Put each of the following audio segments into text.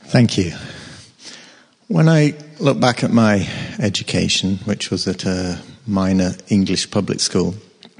Thank you. When I look back at my education, which was at a minor English public school,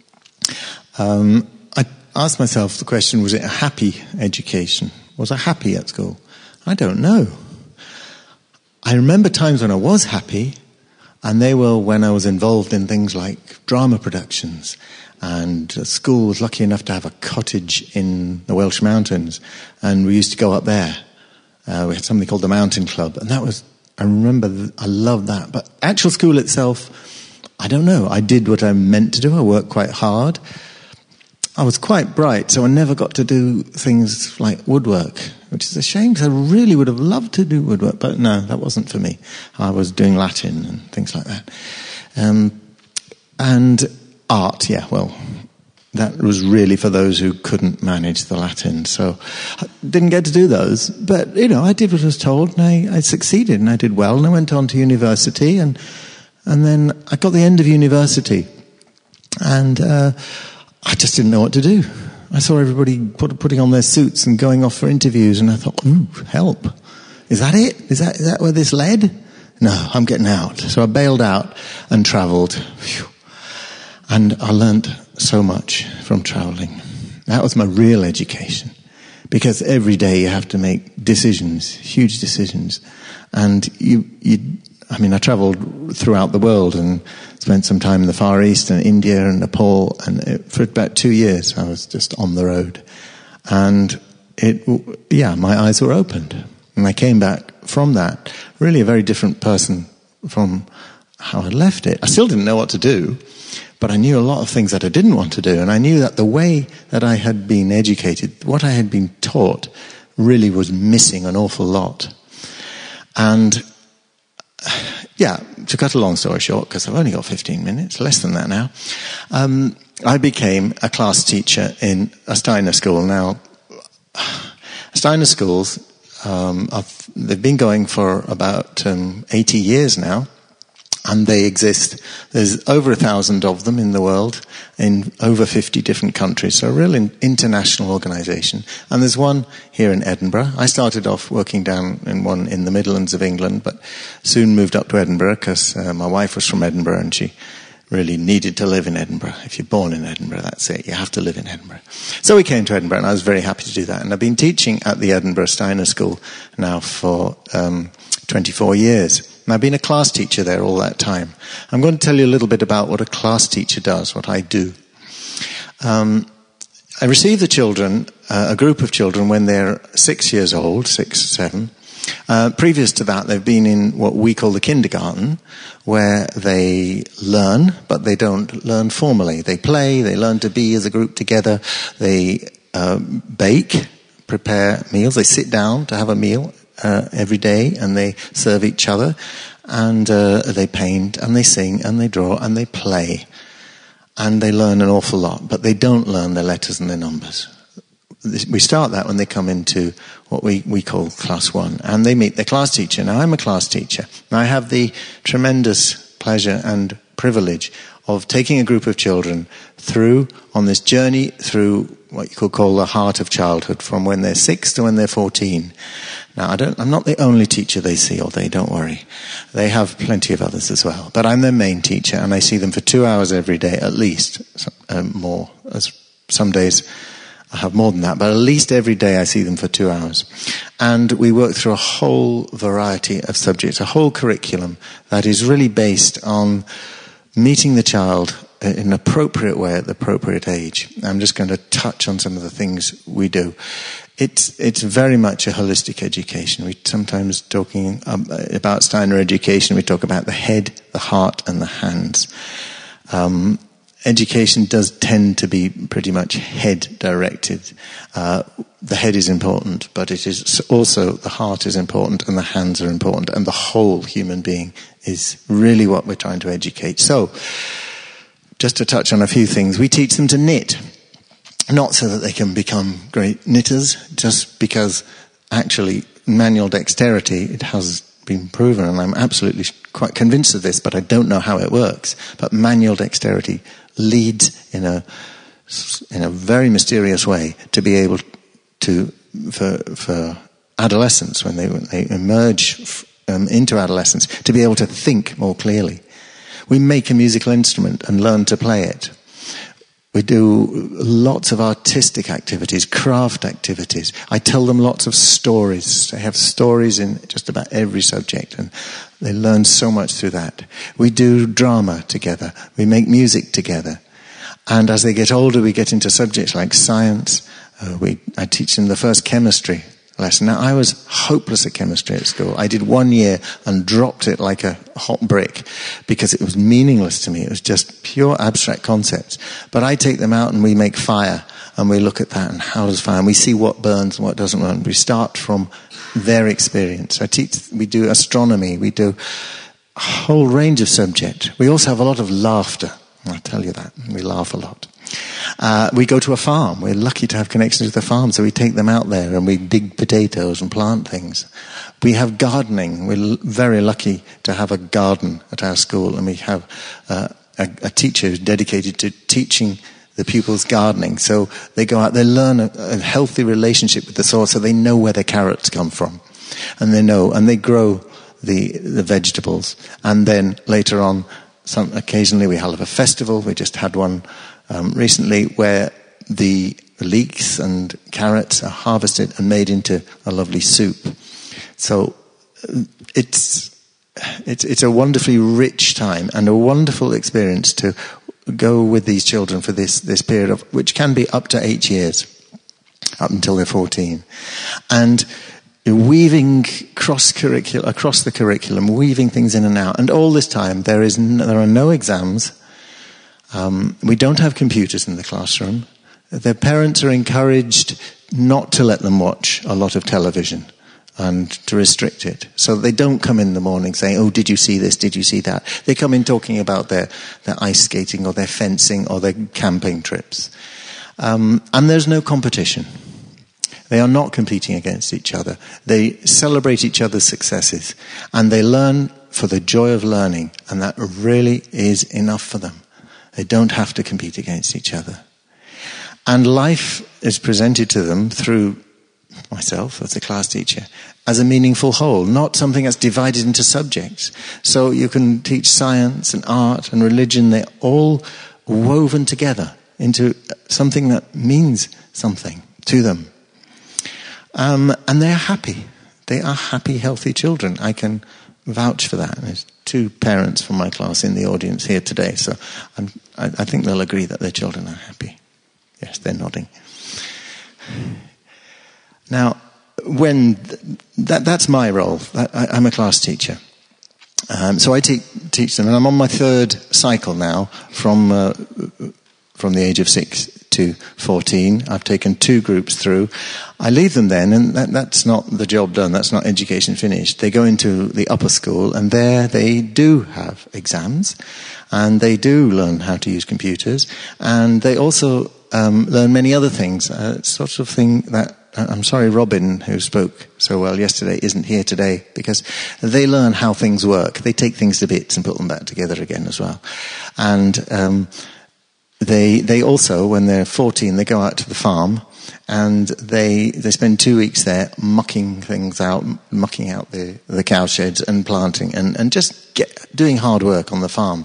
I asked myself the question, was it a happy education? Was I happy at school? I don't know. I remember times when I was happy, and they were when I was involved in things like drama productions, and the school was lucky enough to have a cottage in the Welsh Mountains, and we used to go up there. We had something called the Mountain Club, and that was, I remember, I loved that. But actual school itself, I don't know. I did what I meant to do. I worked quite hard. I was quite bright, so I never got to do things like woodwork, which is a shame, because I really would have loved to do woodwork, but no, that wasn't for me. I was doing Latin and things like that. And art, yeah, well, that was really for those who couldn't manage the Latin, so I didn't get to do those. But, I did what I was told, and I succeeded, and I did well, and I went on to university, and then I got the end of university, and I just didn't know what to do. I saw everybody putting on their suits and going off for interviews, and I thought, help. Is that it? Is that where this led? No, I'm getting out. So I bailed out and travelled. Phew. And I learnt so much from travelling. That was my real education. Because every day you have to make decisions, huge decisions. And I travelled throughout the world and spent some time in the Far East and India and Nepal, and for about 2 years I was just on the road. And my eyes were opened. And I came back from that really a very different person from how I'd left it. I still didn't know what to do, but I knew a lot of things that I didn't want to do. And I knew that the way that I had been educated, what I had been taught, really was missing an awful lot. And to cut a long story short, because I've only got 15 minutes, less than that now, I became a class teacher in a Steiner school. Now, Steiner schools, they've been going for about 80 years now, and they exist. There's over 1,000 of them in the world, in over 50 different countries, so a real international organisation. And there's one here in Edinburgh. I started off working down in one in the Midlands of England, but soon moved up to Edinburgh because my wife was from Edinburgh and she really needed to live in Edinburgh. If you're born in Edinburgh, that's it. You have to live in Edinburgh. So we came to Edinburgh, and I was very happy to do that. And I've been teaching at the Edinburgh Steiner School now for 24 years. And I've been a class teacher there all that time. I'm going to tell you a little bit about what a class teacher does, what I do. I receive the children, a group of children, when they're 6 years old, 6, 7. Previous to that, they've been in what we call the kindergarten, where they learn, but they don't learn formally. They play, they learn to be as a group together, they bake, prepare meals, they sit down to have a meal every day, and they serve each other, and they paint, and they sing, and they draw, and they play. And they learn an awful lot, but they don't learn their letters and their numbers. We start that when they come into what we call class 1, and they meet their class teacher. Now, I'm a class teacher, and I have the tremendous pleasure and privilege of taking a group of children on this journey through what you could call the heart of childhood, from when they're 6 to when they're 14. Now, I'm not the only teacher they see, or don't worry. They have plenty of others as well. But I'm their main teacher, and I see them for 2 hours every day, at least, more. As some days I have more than that, but at least every day I see them for 2 hours. And we work through a whole variety of subjects, a whole curriculum that is really based on meeting the child in an appropriate way at the appropriate age. I'm just going to touch on some of the things we do. It's very much a holistic education. We sometimes talking about Steiner education, we talk about the head, the heart, and the hands. Education does tend to be pretty much head-directed. The head is important, but it is also the heart is important, and the hands are important, and the whole human being is really what we're trying to educate. So, just to touch on a few things, we teach them to knit. Not so that they can become great knitters, just because actually manual dexterity, it has been proven, and I'm absolutely quite convinced of this, but I don't know how it works. But manual dexterity leads in a very mysterious way to be able to, for adolescence, when they emerge into adolescence, to be able to think more clearly. We make a musical instrument and learn to play it. We do lots of artistic activities, craft activities. I tell them lots of stories. They have stories in just about every subject, and they learn so much through that. We do drama together. We make music together. And as they get older, we get into subjects like science. I teach them the first chemistry lesson. Now, I was hopeless at chemistry at school. I did 1 year and dropped it like a hot brick because it was meaningless to me. It was just pure abstract concepts. But I take them out and we make fire, and we look at that and how does fire, and we see what burns and what doesn't burn. We start from their experience. We do astronomy. We do a whole range of subjects. We also have a lot of laughter. I'll tell you that. We laugh a lot. We go to a farm. We're lucky to have connections with the farm, so we take them out there and we dig potatoes and plant things. We have gardening. We're very lucky to have a garden at our school, and we have a teacher who's dedicated to teaching the pupils gardening. So they go out, they learn a healthy relationship with the soil, so they know where their carrots come from. And they grow the vegetables. And then later on, occasionally we have a festival. We just had one recently where the leeks and carrots are harvested and made into a lovely soup. So it's a wonderfully rich time and a wonderful experience to go with these children for this period of, which can be up to 8 years, up until they're 14. And weaving across the curriculum, weaving things in and out. And all this time, there are no exams. We don't have computers in the classroom. Their parents are encouraged not to let them watch a lot of television and to restrict it. So they don't come in the morning saying, oh, did you see this? Did you see that? They come in talking about their ice skating or their fencing or their camping trips. And there's no competition. They are not competing against each other. They celebrate each other's successes. And they learn for the joy of learning. And that really is enough for them. They don't have to compete against each other. And life is presented to them through myself as a class teacher as a meaningful whole, not something that's divided into subjects. So you can teach science and art and religion. They're all woven together into something that means something to them. And they're happy. They are happy, healthy children. I can vouch for that. There's 2 parents from my class in the audience here today, so I think they'll agree that their children are happy. Yes, they're nodding. Now, that's my role. I'm a class teacher. So I teach them, and I'm on my 3rd cycle now from the age of 6 to 14. I've taken 2 groups through. I leave them then, and that's not the job done. That's not education finished. They go into the upper school, and there they do have exams, and they do learn how to use computers, and they also learn many other things. Sort of thing that, I'm sorry Robin, who spoke so well yesterday, isn't here today, because they learn how things work. They take things to bits and put them back together again as well. And they also, when they're 14, they go out to the farm, and they spend 2 weeks there mucking things out, mucking out the cow sheds and planting and just doing hard work on the farm,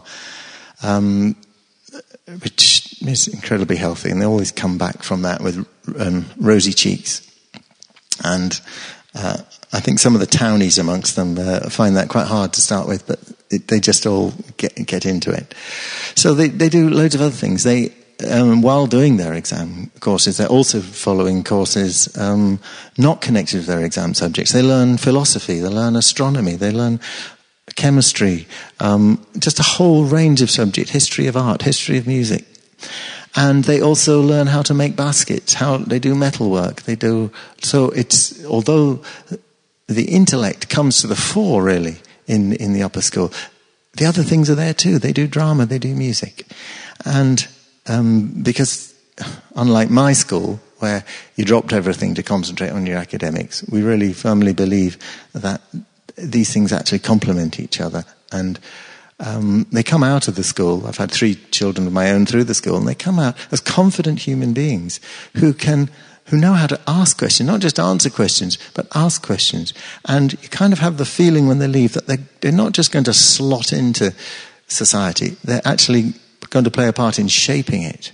which is incredibly healthy. And they always come back from that with rosy cheeks. And I think some of the townies amongst them find that quite hard to start with, but they just all get into it. So they do loads of other things. They while doing their exam courses, they're also following courses not connected with their exam subjects. They learn philosophy, they learn astronomy, they learn chemistry, just a whole range of subjects, history of art, history of music. And they also learn how to make baskets, how they do metalwork. So it's, although the intellect comes to the fore really in the upper school, the other things are there too. They do drama, they do music. And because unlike my school, where you dropped everything to concentrate on your academics, we really firmly believe that these things actually complement each other. And they come out of the school. I've had 3 children of my own through the school, and they come out as confident human beings who can who know how to ask questions, not just answer questions, but ask questions. And you kind of have the feeling when they leave that they're not just going to slot into society, they're actually going to play a part in shaping it.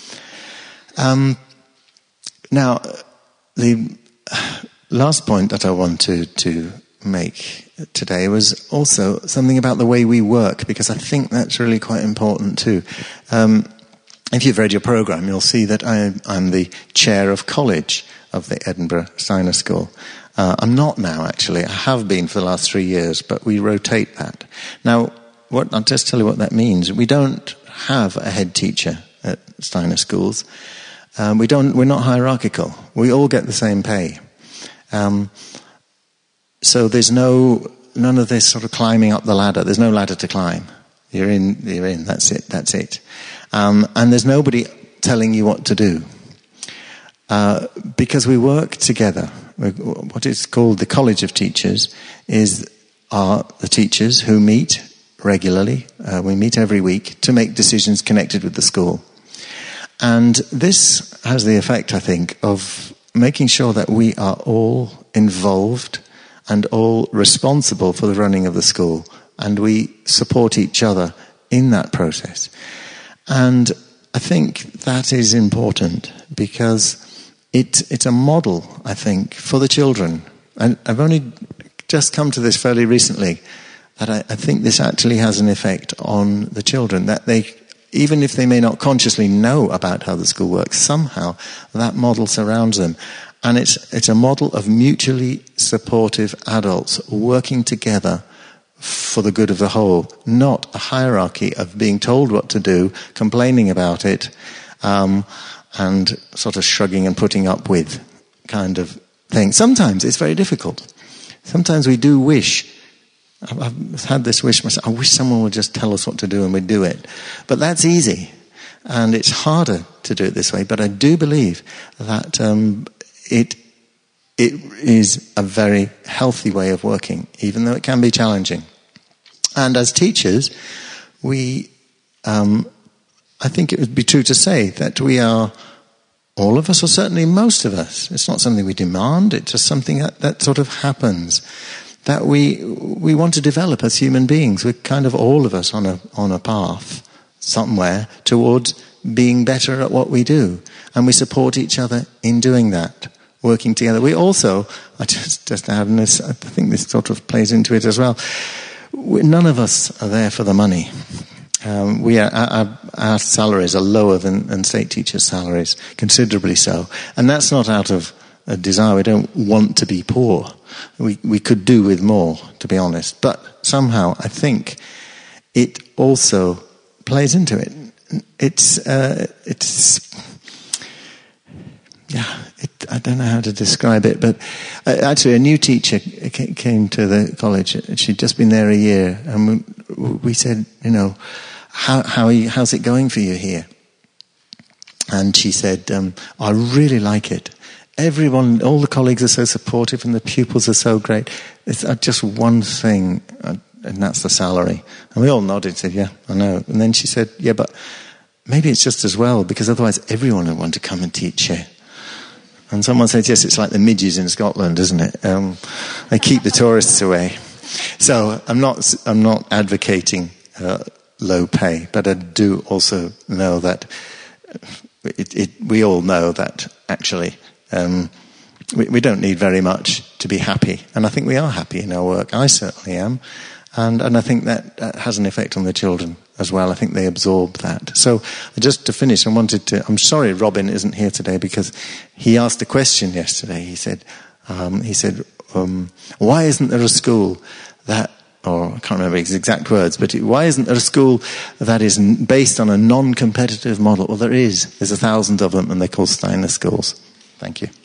Now, the last point that I wanted to make today was also something about the way we work, because I think that's really quite important too. If you've read your programme, you'll see that I'm the chair of college of the Edinburgh Steiner School. I'm not now, actually. I have been for the last 3 years, but we rotate that. Now, I'll just tell you what that means. We don't have a head teacher at Steiner schools. We're not hierarchical. We all get the same pay. So there's none of this sort of climbing up the ladder. There's no ladder to climb. You're in, that's it. And there's nobody telling you what to do. Because we work together. What is called the College of Teachers are the teachers who meet regularly. We meet every week to make decisions connected with the school. And this has the effect, I think, of making sure that we are all involved and all responsible for the running of the school. And we support each other in that process. And I think that is important because it's a model, I think, for the children. And I've only just come to this fairly recently, that I think this actually has an effect on the children, that they, even if they may not consciously know about how the school works, somehow that model surrounds them. And it's a model of mutually supportive adults working together for the good of the whole, not a hierarchy of being told what to do, complaining about it, and sort of shrugging and putting up with kind of thing. Sometimes it's very difficult. Sometimes we do wish, I've had this wish myself, I wish someone would just tell us what to do and we'd do it. But that's easy. And it's harder to do it this way. But I do believe that it is a very healthy way of working, even though it can be challenging. And as teachers, I think it would be true to say that we are, all of us, or certainly most of us, it's not something we demand, it's just something that sort of happens, that we want to develop as human beings. We're kind of all of us on a path somewhere towards being better at what we do. And we support each other in doing that, working together. We also, I just adding this, I think this sort of plays into it as well, none of us are there for the money. Our salaries are lower than state teachers' salaries, considerably so. And that's not out of a desire. We don't want to be poor. We could do with more, to be honest. But somehow I think it also plays into it. I don't know how to describe it, but actually a new teacher came to the college. She'd just been there a year, and we said, how's it going for you here? And she said, I really like it. Everyone, all the colleagues are so supportive and the pupils are so great. It's just one thing, and that's the salary. And we all nodded and said, yeah, I know. And then she said, yeah, but maybe it's just as well, because otherwise everyone would want to come and teach here. And someone said, yes, it's like the midges in Scotland, isn't it? They keep the tourists away. So I'm not advocating low pay, but I do also know that we all know that actually we don't need very much to be happy. And I think we are happy in our work. I certainly am. And I think that has an effect on the children as well. I think they absorb that. So just to finish, I'm sorry Robin isn't here today, because he asked a question yesterday. He said, why isn't there a school that, or I can't remember his exact words, but why isn't there a school that is based on a non-competitive model? Well, there is. There's 1,000 of them, and they're called Steiner schools. Thank you.